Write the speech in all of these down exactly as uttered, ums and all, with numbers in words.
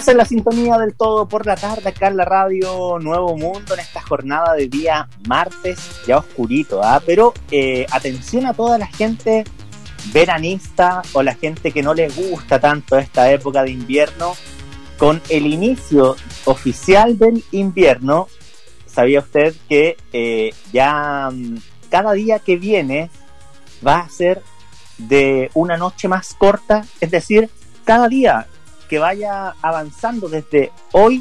Estamos en la sintonía del todo por la tarde, acá en la radio Nuevo Mundo, en esta jornada de día martes, ya oscurito, ¿ah? Pero eh, atención a toda la gente veranista o la gente que no les gusta tanto esta época de invierno. Con el inicio oficial del invierno, ¿sabía usted que eh, ya um, cada día que viene va a ser de una noche más corta? Es decir, cada día que vaya avanzando desde hoy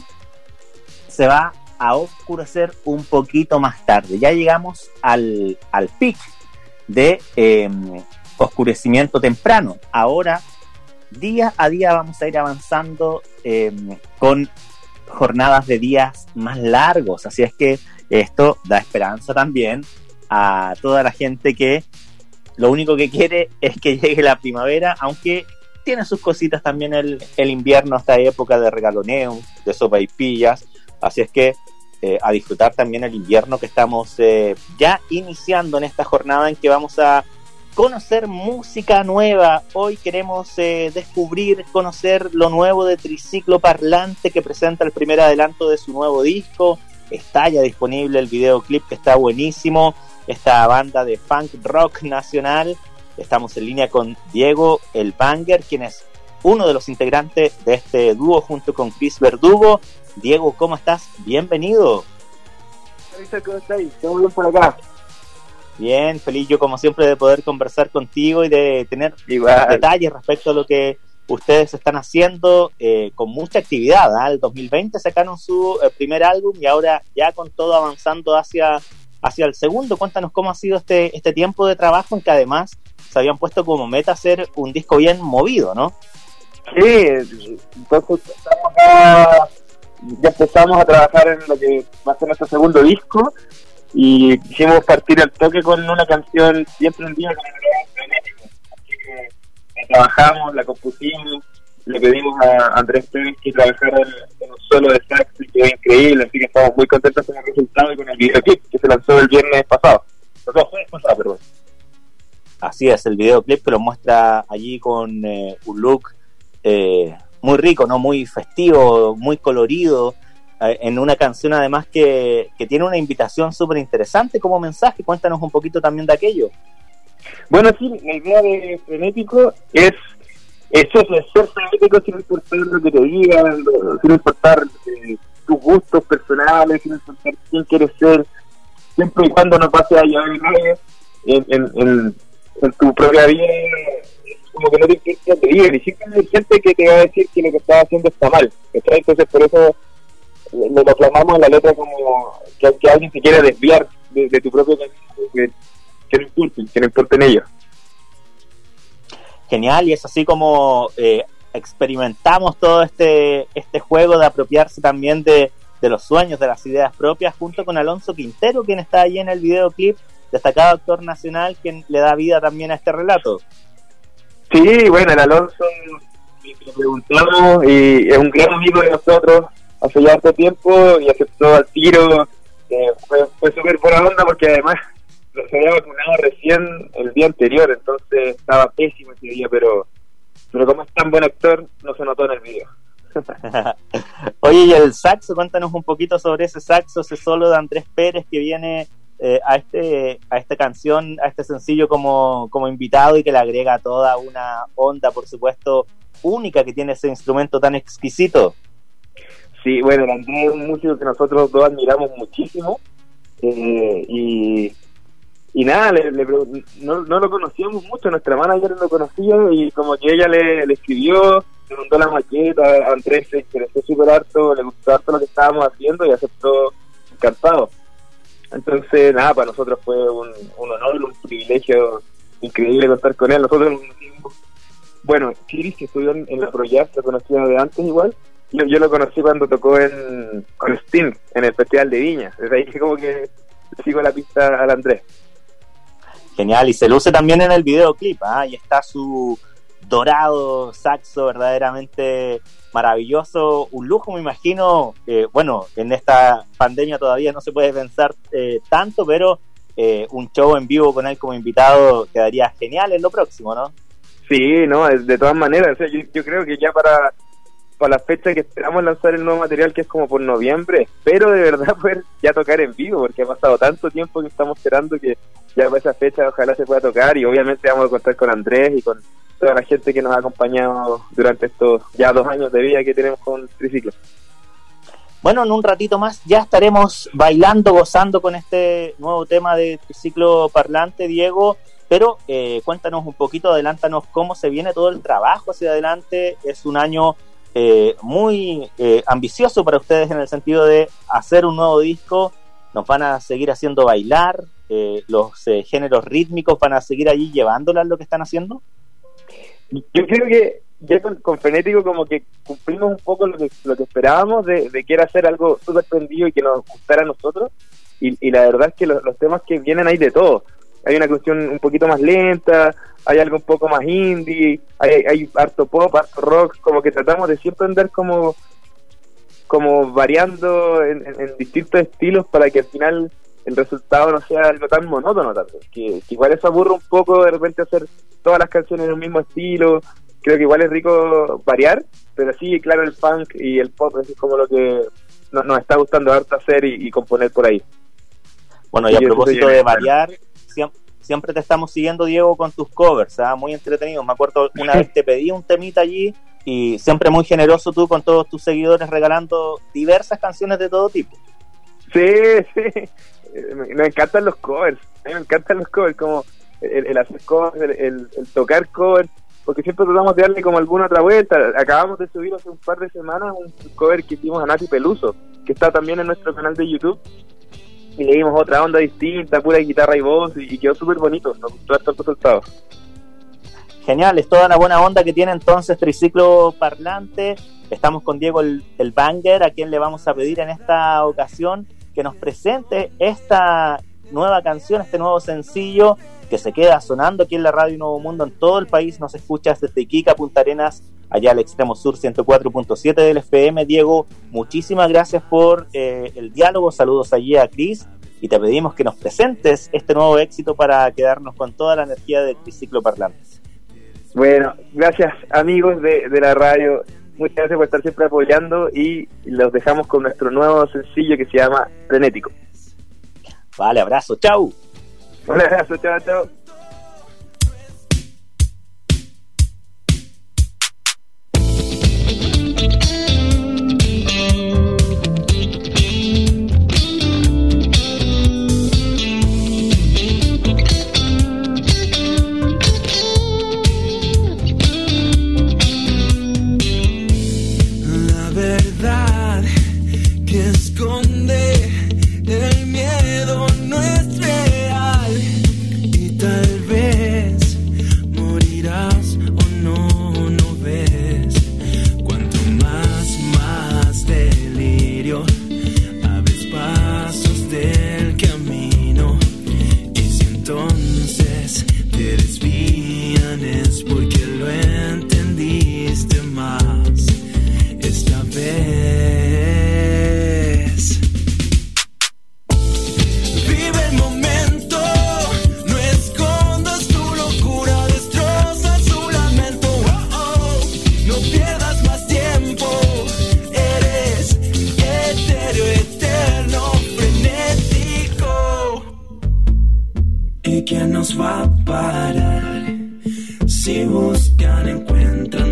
se va a oscurecer un poquito más tarde. Ya llegamos al, al pic de eh, oscurecimiento temprano. Ahora, día a día vamos a ir avanzando eh, con jornadas de días más largos. Así es que esto da esperanza también a toda la gente que lo único que quiere es que llegue la primavera, aunque tiene sus cositas también el, el invierno, esta época de regaloneo, de sopaipillas. Así es que eh, a disfrutar también el invierno que estamos eh, ya iniciando en esta jornada en que vamos a conocer música nueva. Hoy queremos eh, descubrir, conocer lo nuevo de Triciclo Parlante, que presenta el primer adelanto de su nuevo disco. Está ya disponible el videoclip, que está buenísimo. Esta banda de funk rock nacional. Estamos en línea con Diego el Banger, quien es uno de los integrantes de este dúo junto con Chris Verdugo. Diego, ¿cómo estás? Bienvenido. ¿Cómo estáis? ¿Cómo bien por acá? Bien, feliz yo como siempre de poder conversar contigo y de tener Igual. detalles respecto a lo que ustedes están haciendo eh, con mucha actividad. ¿eh? El dos mil veinte sacaron su eh, primer álbum y ahora ya con todo avanzando hacia, hacia el segundo. Cuéntanos cómo ha sido este, este tiempo de trabajo en que además se habían puesto como meta hacer un disco bien movido, ¿no? Sí, entonces estamos a, ya empezamos a trabajar en lo que va a ser nuestro segundo disco y quisimos partir al toque con una canción siempre un día con el frenético. Así que la trabajamos, la compusimos, le pedimos a Andrés Pérez que trabajara en, en un solo de sax y quedó increíble, así que estamos muy contentos con el resultado y con el videoclip que se lanzó el viernes pasado. No, no, jueves pasado, perdón. Así es, el videoclip que lo muestra allí con eh, un look eh, muy rico, no, muy festivo, muy colorido, eh, en una canción además que, que tiene una invitación súper interesante como mensaje. Cuéntanos un poquito también de aquello. Bueno, sí, la idea de Frenético es eso, es ser frenético sin importar lo que te digan, sin importar eh, tus gustos personales, sin importar quién quieres ser, siempre y cuando no pase a llevar el rey en, en, en en tu propia vida, como que no te importa te digan, y siempre hay gente que te va a decir que lo que estás haciendo está mal, ¿está? Entonces por eso lo proclamamos en la letra como que, que alguien se quiere desviar de, de tu propio camino, que, que no importen, que no importen ellos. Genial, y es así como eh, experimentamos todo este este juego de apropiarse también de, de los sueños, de las ideas propias, junto con Alonso Quintero, quien está ahí en el videoclip, destacado actor nacional, quien le da vida también a este relato. Sí, bueno, el Alonso, lo preguntamos, y es un gran amigo de nosotros hace ya harto tiempo, y aceptó al tiro. eh, fue, fue súper buena onda, porque además se había vacunado recién el día anterior, entonces estaba pésimo ese día, pero pero como es tan buen actor, no se notó en el video. Oye, y el saxo, cuéntanos un poquito sobre ese saxo, ese solo de Andrés Pérez que viene Eh, a este a esta canción, a este sencillo como, como invitado, y que le agrega toda una onda, por supuesto, única que tiene ese instrumento tan exquisito. Sí, bueno, el Andrés es un músico que nosotros dos admiramos muchísimo, eh, y y nada, le, le, no, no lo conocíamos mucho, nuestra manager lo conocía, y como que ella le, le escribió, le mandó la maqueta, a Andrés se interesó súper harto, le gustó harto lo que estábamos haciendo y aceptó encantado. Entonces, nada, para nosotros fue un, un honor, un privilegio increíble contar con él. Nosotros lo conocimos, bueno, Chris, que estudió en, en la Proyas, lo conocía de antes igual. Yo, yo lo conocí cuando tocó en con Sting, en el Festival de Viña. Desde ahí como que sigo la pista al Andrés. Genial, y se luce también en el videoclip, ¿ah? Y está su dorado saxo verdaderamente maravilloso, un lujo, me imagino. Eh, bueno, en esta pandemia todavía no se puede pensar eh, tanto, pero eh, un show en vivo con él como invitado quedaría genial en lo próximo, ¿no? Sí, no, de todas maneras, o sea, yo, yo creo que ya para para la fecha que esperamos lanzar el nuevo material, que es como por noviembre, espero de verdad poder ya tocar en vivo, porque ha pasado tanto tiempo que estamos esperando que ya para esa fecha ojalá se pueda tocar, y obviamente vamos a contar con Andrés y con toda la gente que nos ha acompañado durante estos ya dos años de vida que tenemos con Triciclo. Bueno, en un ratito más ya estaremos bailando, gozando con este nuevo tema de Triciclo Parlante, Diego, pero eh, cuéntanos un poquito, adelántanos cómo se viene todo el trabajo hacia adelante. Es un año eh, muy eh, ambicioso para ustedes en el sentido de hacer un nuevo disco, nos van a seguir haciendo bailar, eh, los eh, géneros rítmicos van a seguir allí llevándolas lo que están haciendo. Yo creo que ya con, con Frenético como que cumplimos un poco lo que, lo que esperábamos de, de que era hacer algo súper prendido y que nos gustara a nosotros, y, y la verdad es que los, los temas que vienen hay de todo. Hay una cuestión un poquito más lenta, hay algo un poco más indie, hay, hay harto pop, harto rock, como que tratamos de siempre andar como como variando en, en, en distintos estilos para que al final el resultado no sea algo tan monótono tanto, que, que igual eso aburre un poco de repente hacer todas las canciones en el mismo estilo. Creo que igual es rico variar, pero sí, claro, el funk y el pop es como lo que nos, nos está gustando harto hacer y, y componer por ahí. Bueno, y a propósito de variar, siempre, siempre te estamos siguiendo, Diego, con tus covers, ¿eh? Muy entretenidos. Me acuerdo una vez te pedí un temita allí y siempre muy generoso tú con todos tus seguidores regalando diversas canciones de todo tipo. Sí, sí, me encantan los covers, a mí me encantan los covers, como el, el hacer covers, el, el, el tocar covers, porque siempre tratamos de darle como alguna otra vuelta. Acabamos de subir hace un par de semanas un cover que hicimos a Nati Peluso, que está también en nuestro canal de YouTube, y le dimos otra onda distinta, pura guitarra y voz, y, y quedó súper bonito, nos gustó harto el resultado. Genial, es toda una buena onda que tiene entonces Triciclo Parlante. Estamos con Diego el, el Banger, a quien le vamos a pedir en esta ocasión que nos presente esta nueva canción, este nuevo sencillo que se queda sonando aquí en la radio Nuevo Mundo en todo el país. Nos escuchas desde Iquique a Punta Arenas, allá al extremo sur, ciento cuatro punto siete del F M. Diego, muchísimas gracias por eh, el diálogo. Saludos allí a Cris, y te pedimos que nos presentes este nuevo éxito para quedarnos con toda la energía del Triciclo Parlante. Bueno, gracias amigos de, de la radio, muchas gracias por estar siempre apoyando, y los dejamos con nuestro nuevo sencillo que se llama Frenético. Vale, abrazo, chau. Un abrazo, chao, chao. La verdad que esconde el miedo no es real, y tal vez morirás o no, no ves. Cuanto más, más delirio, abres pasos del camino, y si entonces te desvían es porque lo entendiste más esta vez. ¿Quién nos va a parar? Si buscan, encuentran.